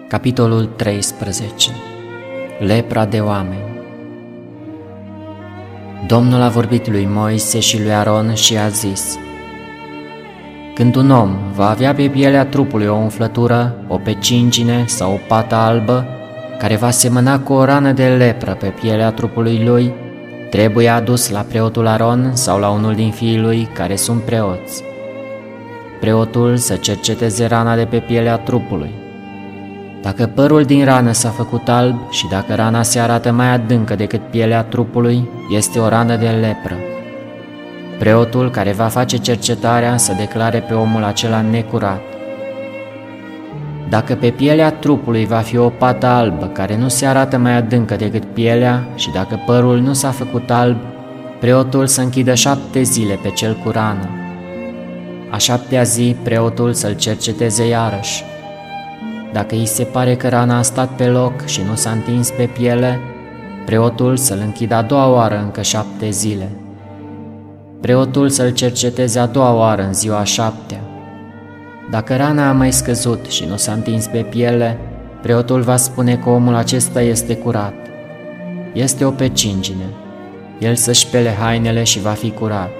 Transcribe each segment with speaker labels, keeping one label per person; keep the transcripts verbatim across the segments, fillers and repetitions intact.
Speaker 1: Capitolul treisprezece. Lepra de oameni. Domnul a vorbit lui Moise și lui Aron și a zis: Când un om va avea pe pielea trupului o umflătură, o pecingine sau o pată albă, care va semăna cu o rană de lepră pe pielea trupului lui, trebuie adus la preotul Aron sau la unul din fiii lui care sunt preoți. Preotul să cerceteze rana de pe pielea trupului. Dacă părul din rană s-a făcut alb și dacă rana se arată mai adâncă decât pielea trupului, este o rană de lepră. Preotul care va face cercetarea să declare pe omul acela necurat. Dacă pe pielea trupului va fi o pată albă care nu se arată mai adâncă decât pielea și dacă părul nu s-a făcut alb, preotul să închidă șapte zile pe cel cu rană. A șaptea zi preotul să-l cerceteze iarăși. Dacă îi se pare că rana a stat pe loc și nu s-a întins pe piele, preotul să-l închidă a doua oară încă șapte zile. Preotul să-l cerceteze a doua oară în ziua a șaptea. Dacă rana a mai scăzut și nu s-a întins pe piele, preotul va spune că omul acesta este curat. Este o pecingine. El să-și spele hainele și va fi curat.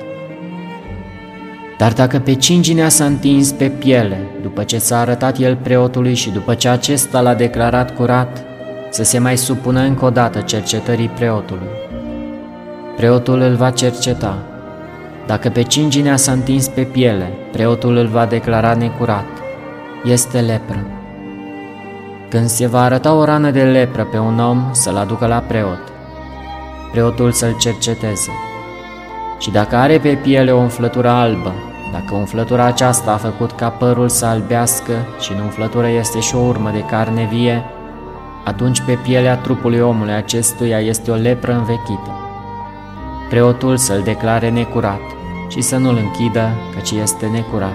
Speaker 1: Dar dacă pecinginea s-a întins pe piele, după ce s-a arătat el preotului și după ce acesta l-a declarat curat, să se mai supună încă o dată cercetării preotului. Preotul îl va cerceta. Dacă pecinginea s-a întins pe piele, preotul îl va declara necurat. Este lepră. Când se va arăta o rană de lepră pe un om, să-l aducă la preot. Preotul să-l cerceteze. Și dacă are pe piele o umflătură albă, dacă umflătura aceasta a făcut ca părul să albească și în umflătură este și o urmă de carne vie, atunci pe pielea trupului omului acestuia este o lepră învechită. Preotul să-l declare necurat și să nu-l închidă, căci este necurat.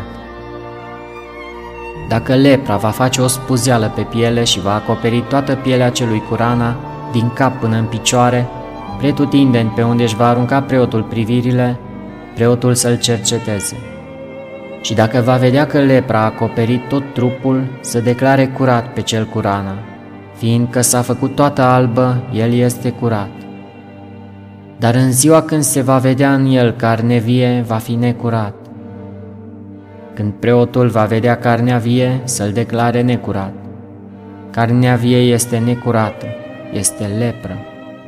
Speaker 1: Dacă lepra va face o spuzeală pe piele și va acoperi toată pielea celui cu rana, din cap până în picioare, pretutindeni pe unde își va arunca preotul privirile, preotul să-l cerceteze. Și dacă va vedea că lepra a acoperit tot trupul, să declare curat pe cel cu rana. Fiindcă s-a făcut toată albă, el este curat. Dar în ziua când se va vedea în el carne vie, va fi necurat. Când preotul va vedea carnea vie, să-l declare necurat. Carnea vie este necurată, este lepră.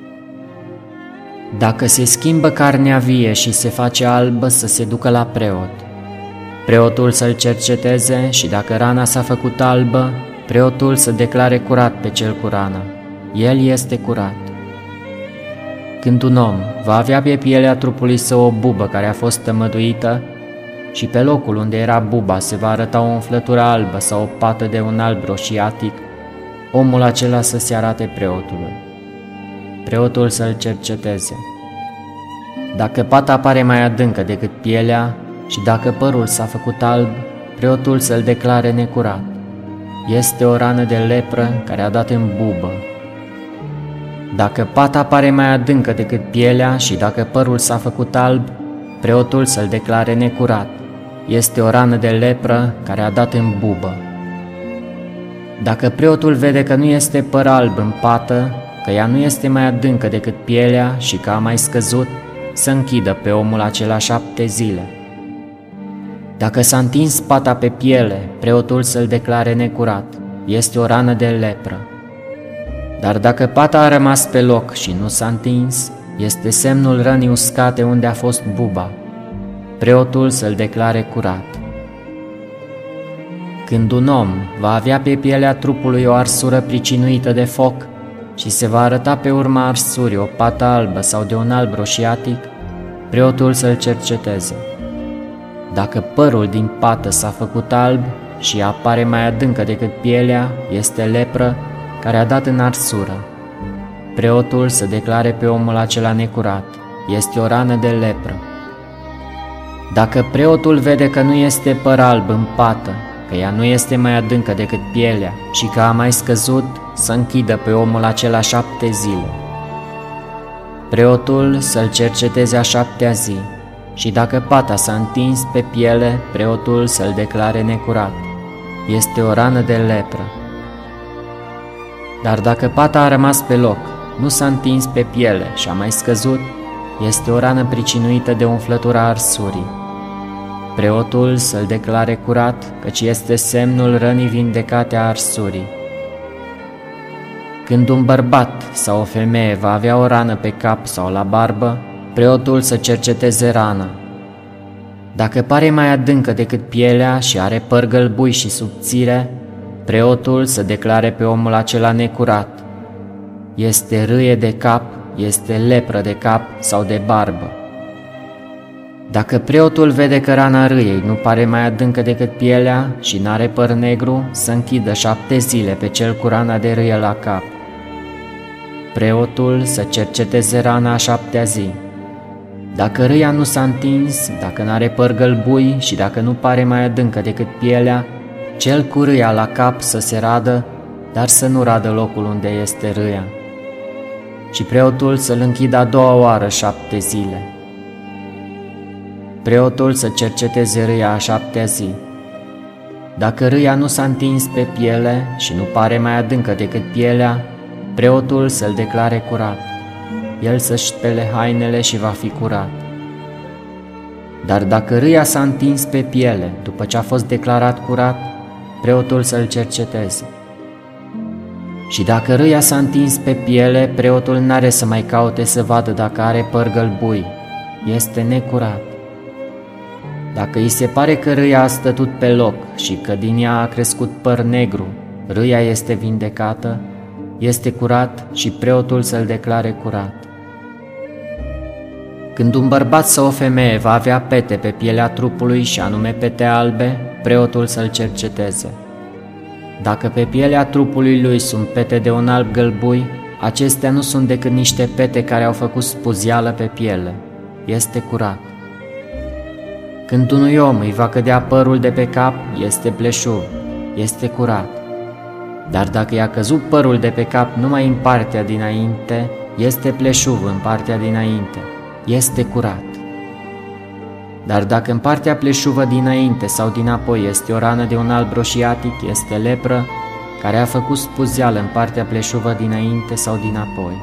Speaker 1: Dacă se schimbă carnea vie și se face albă, să se ducă la preot. Preotul să-l cerceteze și dacă rana s-a făcut albă, preotul să declare curat pe cel cu rana. El este curat. Când un om va avea pe pielea trupului său o bubă care a fost tămăduită și pe locul unde era buba se va arăta o umflătură albă sau o pată de un alb roșiatic, omul acela să se arate preotului. Preotul să-l cerceteze. Dacă pata apare mai adâncă decât pielea și dacă părul s-a făcut alb, preotul să-l declare necurat. Este o rană de lepră care a dat în bubă. Dacă pata apare mai adâncă decât pielea și dacă părul s-a făcut alb, preotul să-l declare necurat. Este o rană de lepră care a dat în bubă. Dacă preotul vede că nu este păr alb în pată, că ea nu este mai adâncă decât pielea și că a mai scăzut, să închidă pe omul acela șapte zile. Dacă s-a întins pata pe piele, preotul să-l declare necurat. Este o rană de lepră. Dar dacă pata a rămas pe loc și nu s-a întins, este semnul rănii uscate unde a fost buba. Preotul să-l declare curat. Când un om va avea pe pielea trupului o arsură pricinuită de foc și se va arăta pe urma arsurii o pată albă sau de un alb roșiatic, preotul să-l cerceteze. Dacă părul din pată s-a făcut alb și apare mai adâncă decât pielea, este lepră care a dat în arsură. Preotul să declare pe omul acela necurat. Este o rană de lepră. Dacă preotul vede că nu este păr alb în pată, că ea nu este mai adâncă decât pielea și că a mai scăzut, să închidă pe omul acela șapte zile. Preotul să-l cerceteze a șaptea zi și dacă pata s-a întins pe piele, preotul să-l declare necurat. Este o rană de lepră. Dar dacă pata a rămas pe loc, nu s-a întins pe piele și a mai scăzut, este o rană pricinuită de umflătura arsurii. Preotul să-l declare curat, căci este semnul rănii vindecate a arsurii. Când un bărbat sau o femeie va avea o rană pe cap sau la barbă, preotul să cerceteze rana. Dacă pare mai adâncă decât pielea și are păr gălbui și subțire, preotul să declare pe omul acela necurat. Este râie de cap, este lepră de cap sau de barbă. Dacă preotul vede că rana râiei nu pare mai adâncă decât pielea și n-are păr negru, să închidă șapte zile pe cel cu rana de râie la cap. Preotul să cerceteze rana a șaptea zi. Dacă râia nu s-a întins, dacă n-are păr gălbui și dacă nu pare mai adâncă decât pielea, cel cu râia la cap să se radă, dar să nu radă locul unde este râia. Și preotul să-l închidă a doua oară șapte zile. Preotul să cerceteze râia a șaptea zi. Dacă râia nu s-a întins pe piele și nu pare mai adâncă decât pielea, preotul să-l declare curat. El să-și spele hainele și va fi curat. Dar dacă râia s-a întins pe piele după ce a fost declarat curat, preotul să-l cerceteze. Și dacă râia s-a întins pe piele, preotul n-are să mai caute să vadă dacă are păr gălbui. Este necurat. Dacă îi se pare că râia a stătut pe loc și că din ea a crescut păr negru, râia este vindecată, este curat și preotul să-l declare curat. Când un bărbat sau o femeie va avea pete pe pielea trupului și anume pete albe, preotul să-l cerceteze. Dacă pe pielea trupului lui sunt pete de un alb gălbui, acestea nu sunt decât niște pete care au făcut spuzială pe piele. Este curat. Când unui om îi va cădea părul de pe cap, este pleșuv, este curat. Dar dacă i-a căzut părul de pe cap numai în partea dinainte, este pleșuv în partea dinainte, este curat. Dar dacă în partea pleșuvă dinainte sau dinapoi este o rană de un alb roșiatic, este lepră, care a făcut spuzială în partea pleșuvă dinainte sau dinapoi.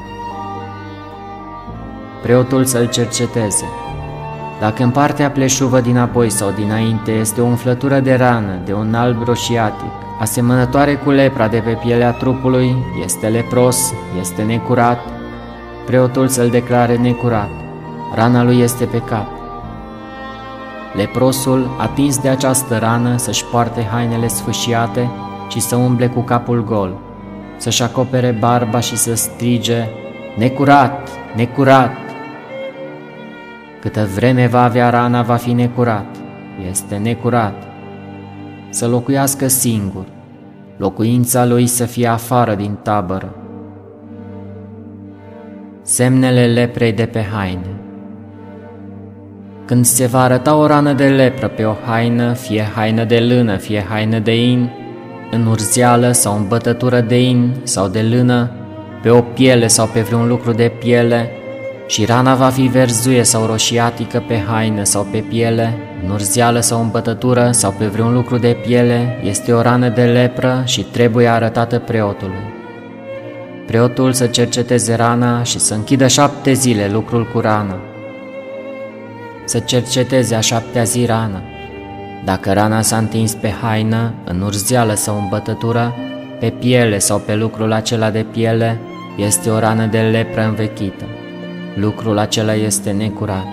Speaker 1: Preotul să-l cerceteze. Dacă în partea pleșuvă dinapoi sau dinainte este o umflătură de rană de un alb roșiatic, asemănătoare cu lepra de pe pielea trupului, este lepros, este necurat, preotul să-l declare necurat. Rana lui este pe cap. Leprosul, atins de această rană, să-și poarte hainele sfâșiate și să umble cu capul gol, să-și acopere barba și să strige, necurat, necurat. Câtă vreme va avea rana, va fi necurat, este necurat. Să locuiască singur, locuința lui să fie afară din tabără. Semnele leprei de pe haine. Când se va arăta o rană de lepră pe o haină, fie haină de lână, fie haină de in, în urzeală sau în bătătură de in sau de lână, pe o piele sau pe vreun lucru de piele, și rana va fi verzuie sau roșiatică pe haină sau pe piele, în urzeală sau în bătătură sau pe vreun lucru de piele, este o rană de lepră și trebuie arătată preotului. Preotul să cerceteze rana și să închidă șapte zile lucrul cu rana. Să cerceteze a șaptea zi rana. Dacă rana s-a întins pe haină, în urzeală sau în bătătură, pe piele sau pe lucrul acela de piele, este o rană de lepră învechită. Lucrul acela este necurat.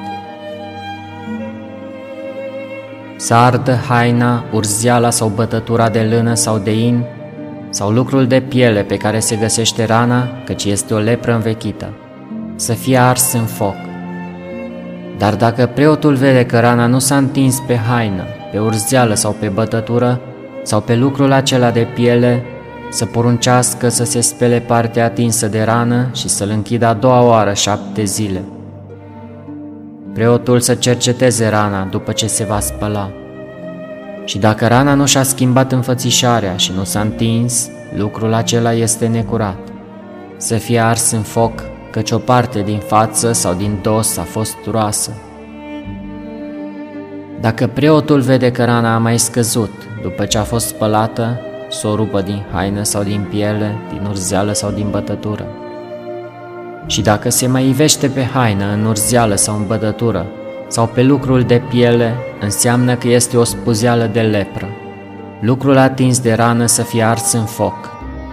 Speaker 1: Să ardă haina, urzeala sau bătătura de lână sau de in, sau lucrul de piele pe care se găsește rana, căci este o lepră învechită, să fie ars în foc. Dar dacă preotul vede că rana nu s-a întins pe haină, pe urzeală sau pe bătătură, sau pe lucrul acela de piele, să poruncească să se spele partea atinsă de rană și să-l închidă a doua oară șapte zile. Preotul să cerceteze rana după ce se va spăla. Și dacă rana nu și-a schimbat înfățișarea și nu s-a întins, lucrul acela este necurat. Să fie ars în foc, căci o parte din față sau din dos a fost roasă. Dacă preotul vede că rana a mai scăzut după ce a fost spălată, să o rupă din haină sau din piele, din urzeală sau din bătătură. Și dacă se mai ivește pe haină, în urzeală sau în bătătură, sau pe lucrul de piele, înseamnă că este o spuzeală de lepră. Lucrul atins de rană să fie ars în foc.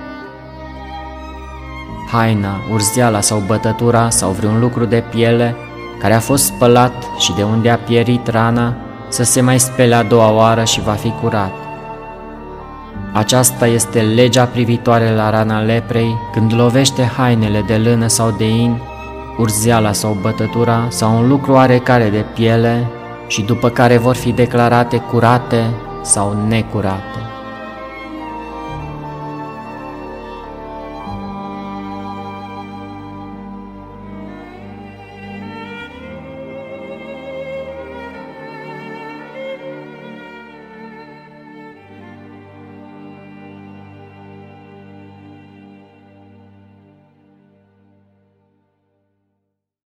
Speaker 1: Haina, urzeala sau bătătura sau vreun lucru de piele care a fost spălat și de unde a pierit rana, să se mai spele a doua oară și va fi curat. Aceasta este legea privitoare la rana leprei când lovește hainele de lână sau de in, urzeala sau bătătura sau un lucru oarecare de piele și după care vor fi declarate curate sau necurate.